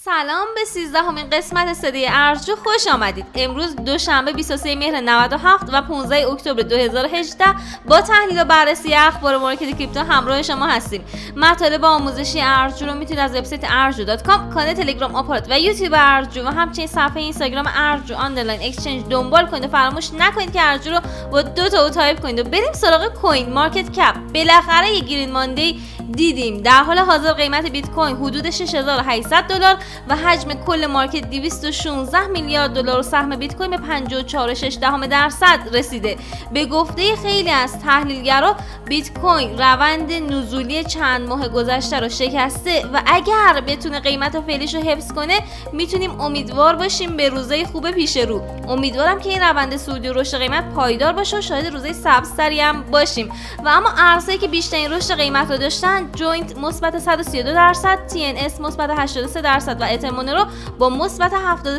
سلام به 13مین قسمت صدای ارجو خوش آمدید. امروز دوشنبه 23 مهر 97 و 15 اکتبر 2018 با تحلیل و بررسی اخبار مارکت کریپتو همراه شما هستیم. مطالب آموزشی ارجو رو میتونید از وبسایت ارجو.com، کانال تلگرام آپارات و یوتیوب ارجو و همچنین صفحه اینستاگرام ارجو آندرلاین اکسچنج دنبال کنید و فراموش نکنید که ارجو رو با 2 تا او تایپ کنید. و بریم سراغ کوین مارکت کپ. بالاخره یه گرین ماندی دیدیم. در حال حاضر قیمت بیت کوین حدود $6800 و حجم کل مارکت 216 میلیارد دلار و سهم بیت کوین به 54.6% رسیده. به گفته خیلی از تحلیلگرا بیت کوین روند نزولی چند ماه گذشته رو شکسته و اگر بتونه قیمت فعلیش رو حفظ کنه میتونیم امیدوار باشیم به روزای خوب پیش رو. امیدوارم که این روند صعودی و رشد قیمت پایدار باشه و شاهد روزای سبزتری هم باشیم. و اما ارزهایی که بیشترین رشد قیمت رو داشتن، جوینت مثبت 132%، TNS مثبت 83% و اترمونرو با مثبت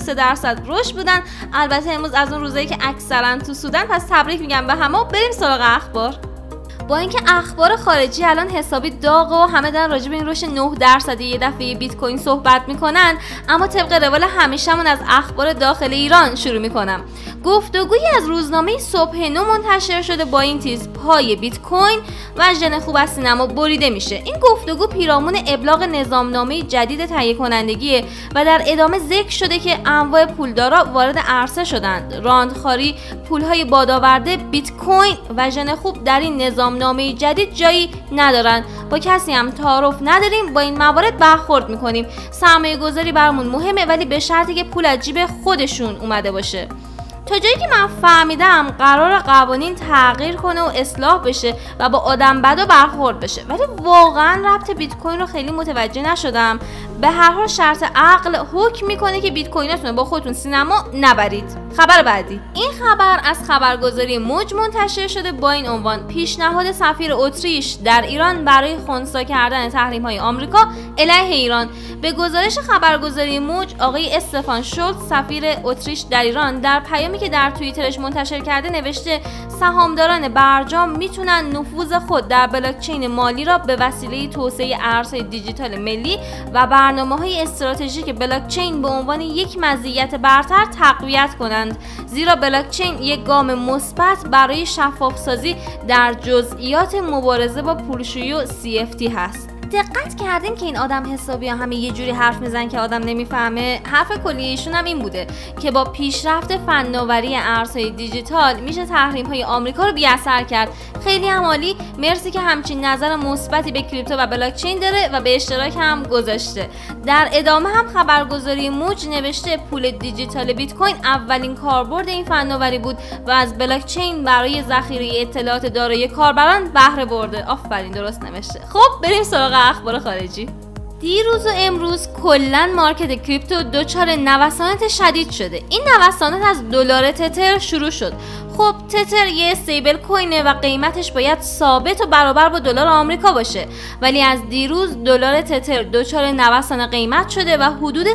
73% رشد بودن. البته امروز از اون روزایی که اکثرا تو سودن، پس تبریک میگم به همه. بریم سراغ اخبار. با اینکه اخبار خارجی الان حسابی داغ و همه دارن راجع به این رشد 9% یه دفعه بیت کوین صحبت میکنن، اما طبق روال همیشه‌مون از اخبار داخل ایران شروع میکنم. گفتگویی از روزنامه صبح نو منتشر شده با این تیز: پای بیت کوین و ژن خوب از سینما بریده میشه. این گفتگو پیرامون ابلاغ نظامنامه جدید تهیه کنندگیه و در ادامه ذکر شده که انواع پولدارا وارد عرصه شدند. راندخاری، پولهای بادآورده، بیت کوین و ژن خوب در این نظامنامه جدید جایی ندارن. با کسی هم تعارف نداریم، با این موارد برخورد میکنیم. سرمایه گذاری برامون مهمه، ولی به شرطی که پول از جیب خودشون اومده باشه. تا جایی که من فهمیدم قرار قوانین تغییر کنه و اصلاح بشه و با آدم بدا برخورد بشه، ولی واقعا ربط بیت کوین رو خیلی متوجه نشدم. به هر حال شرط عقل حکم میکنه که بیت کویناتون با خودتون سینما نبرید. خبر بعدی. این خبر از خبرگزاری موج منتشر شده با این عنوان: پیشنهاد سفیر اتریش در ایران برای خنثی کردن تحریم‌های آمریکا علیه ایران. به گزارش خبرگزاری موج، آقای استفان شولتز سفیر اتریش در ایران در پیامی که در توییترش منتشر کرده نوشته سهامداران برجام میتونن نفوذ خود در بلاکچین مالی را به وسیله توسعه ارزهای دیجیتال ملی و برنامه‌های استراتژیک بلاکچین به عنوان یک مزیت برتر تقویت کنند، زیرا بلاکچین یک گام مثبت برای شفاف‌سازی در جزئیات مبارزه با پولشویی و CFT هست. دقت کردین که این آدم حسابی همه یه جوری حرف میزنن که آدم نمیفهمه؟ حرف کلیشون هم این بوده که با پیشرفت فناوری ارزهای دیجیتال میشه تحریم‌های آمریکا رو بی‌اثر کرد. خیلی هم عالی، مرسی که همچین نظر مثبتی به کریپتو و بلاکچین داره و به اشتراک هم گذاشته. در ادامه هم خبرگزاری موج نوشته پول دیجیتال بیت کوین اولین کاربرد این فناوری بود و از بلاکچین برای ذخیره اطلاعات دارای کاربران بهره برده. آفرین، درست نوشته. خب بریم سراغ اخبار خارجی. دیروز و امروز کلن مارکت کریپتو دچار نوسانات شدید شده. این نوسانات از دلار تتر شروع شد. خب تتر یه استیبل کوینه و قیمتش باید ثابت و برابر با دلار آمریکا باشه، ولی از دیروز دلار تتر دچار نوسان قیمت شده و حدود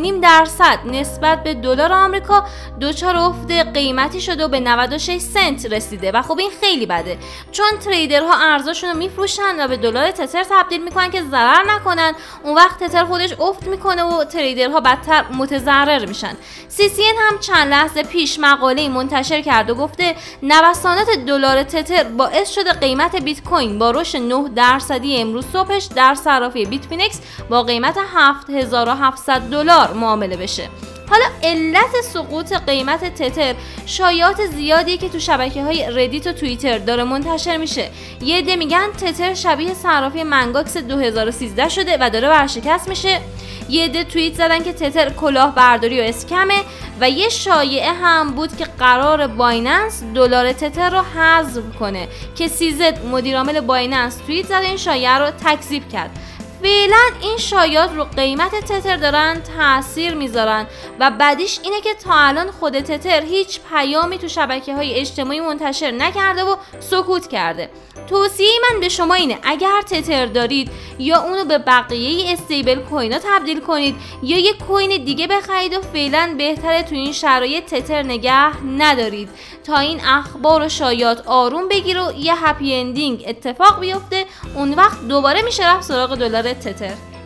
3.5% نسبت به دلار آمریکا دچار افت قیمتی شده و به 96 سنت رسیده. و خب این خیلی بده، چون تریدرها ارزششون رو میفروشن و به دلار تتر تبدیل میکنن که ضرر نکنن. اون وقت تتر خودش افت میکنه و تریدرها بدتر متضرر میشن. CCN هم چند لحظه پیش مقاله‌ای منتشر کرد و گفته نوسانات دلار تتر باعث شده قیمت بیت کوین با رشد 9% امروز صبحش در صرافی بیت فینکس با قیمت $7700 معامله بشه. حالا علت سقوط قیمت تتر شایعات زیادی که تو شبکه‌های ردیت و توییتر داره منتشر میشه. یه عده میگن تتر شبیه صرافی منگاکس 2013 شده و داره ورشکست میشه. یه عده توییت زدن که تتر کلاهبرداری و اسکمه و یه شایعه هم بود که قرار بایننس دلار تتر رو حذف کنه که CZ مدیرعامل بایننس توییت زد این شایعه رو تکذیب کرد. فعلا این شایعات رو قیمت تتر دارن تاثیر میذارن و بعدیش اینه که تا الان خود تتر هیچ پیامی تو شبکه‌های اجتماعی منتشر نکرده و سکوت کرده. توصیه من به شما اینه اگر تتر دارید یا اونو به بقیه استیبل کوینا تبدیل کنید یا یک کوین دیگه بخرید و فعلا بهتره تو این شرایط تتر نگه ندارید تا این اخبار و شایعات آروم بگیره و یه هپی اندینگ اتفاق بیفته. اون وقت دوباره میشه رفت سراغ دلار تتر.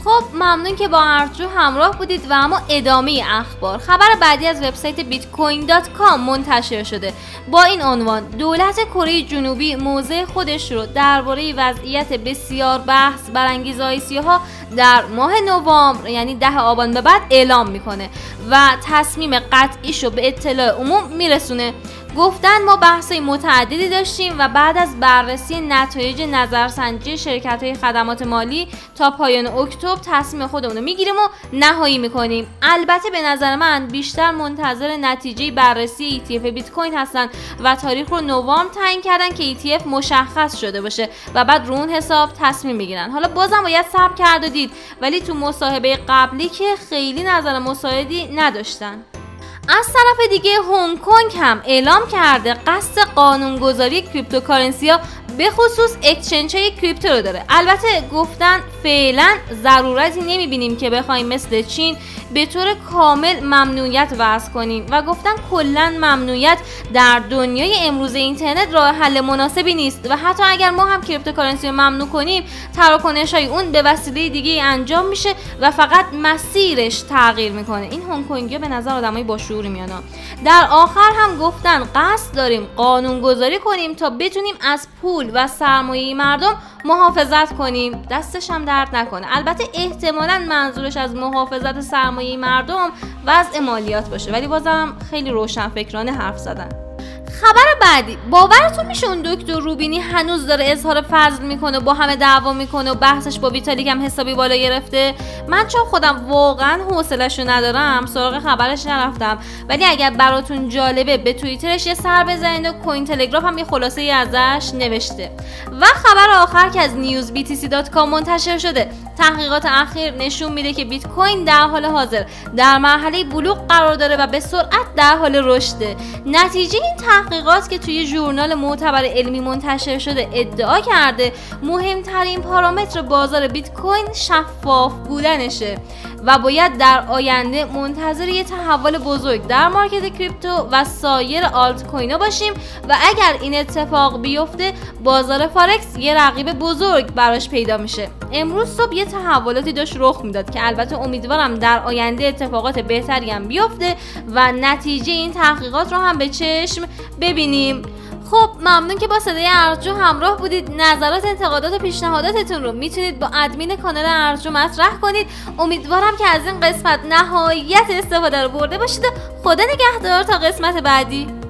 خب ممنون که با ارجو همراه بودید و اما ادامه اخبار. خبر بعدی از وبسایت bitcoin.com منتشر شده با این عنوان: دولت کره جنوبی موضع خودش رو درباره وضعیت بسیار بحث برانگیز آسیاها در ماه نوامبر یعنی 10 آبان به بعد اعلام میکنه و تصمیم قطعیشو به اطلاع عموم میرسونه. گفتن ما بحث‌های متعددی داشتیم و بعد از بررسی نتایج نظرسنجی شرکت‌های خدمات مالی تا پایان اکتبر تصمیم خودمون رو میگیریم و نهایی میکنیم. البته به نظر من بیشتر منتظر نتیجه بررسی ETF بیت کوین هستن و تاریخ رو نوامبر تعیین کردن که ETF مشخص شده باشه و بعد رو اون حساب تصمیم میگیرن. حالا بازم باید صبر کرد و دید، ولی تو مصاحبه قبلی که خیلی نظر مساعدی نداشتن. از طرف دیگه هنگ کنگ هم اعلام کرده قصد قانونگذاری کریپتوکارنسی ها به خصوص اکسچنج های کریپتو رو داره. البته گفتن فعلا ضرورتی نمیبینیم که بخوایم مثل چین به طور کامل ممنوعیت وضع کنیم و گفتن کلا ممنوعیت در دنیای امروز اینترنت راه حل مناسبی نیست و حتی اگر ما هم کریپتوکارنسی رو ممنوع کنیم تراکنش های اون به وسیله دیگه انجام میشه و فقط مسیرش تغییر میکنه. این هنگ کنگی به نظر آدمای با شعور میاد. در آخر هم گفتن قصد داریم قانونگذاری کنیم تا بتونیم از پول و سرمایه مردم محافظت کنیم. دستش هم درد نکنه. البته احتمالاً منظورش از محافظت سرمایه مردم وضع مالیات باشه، ولی بازم خیلی روشن فکرانه حرف زدن. خبر بعدی: باورتون میشه اون دکتر روبینی هنوز داره اظهار فضل میکنه، با همه دعوا میکنه و بحثش با ویتالیک هم حسابی بالا گرفته؟ من چون خودم واقعا حوصله‌شو ندارم سراغ خبرش نرفتم، ولی اگر براتون جالبه به توییترش یه سر بزنید و کوین تلگراف هم یه خلاصه‌ای ازش نوشته. و خبر آخر که از newsbtc.com منتشر شده: تحقیقات اخیر نشون میده که بیت کوین در حال حاضر در مرحله بلوغ قرار داره و به سرعت در حال رشده. نتیجه این تحقیقات که توی ژورنال معتبر علمی منتشر شده ادعا کرده مهمترین پارامتر بازار بیت کوین شفاف بودنشه و باید در آینده منتظر یه تحول بزرگ در مارکت کریپتو و سایر آلت کوینا باشیم و اگر این اتفاق بیفته بازار فارکس یه رقیب بزرگ براش پیدا میشه. امروز صبح یه تحولاتی داشت رخ میداد که البته امیدوارم در آینده اتفاقات بهتری هم بیفته و نتیجه این تحقیقات رو هم به چشم ببینیم. خب ممنون که با صدای ارجو همراه بودید. نظرات، انتقادات و پیشنهاداتتون رو میتونید با ادمین کانال ارجو مطرح کنید. امیدوارم که از این قسمت نهایت استفاده رو برده باشید و خدا نگهدار تا قسمت بعدی.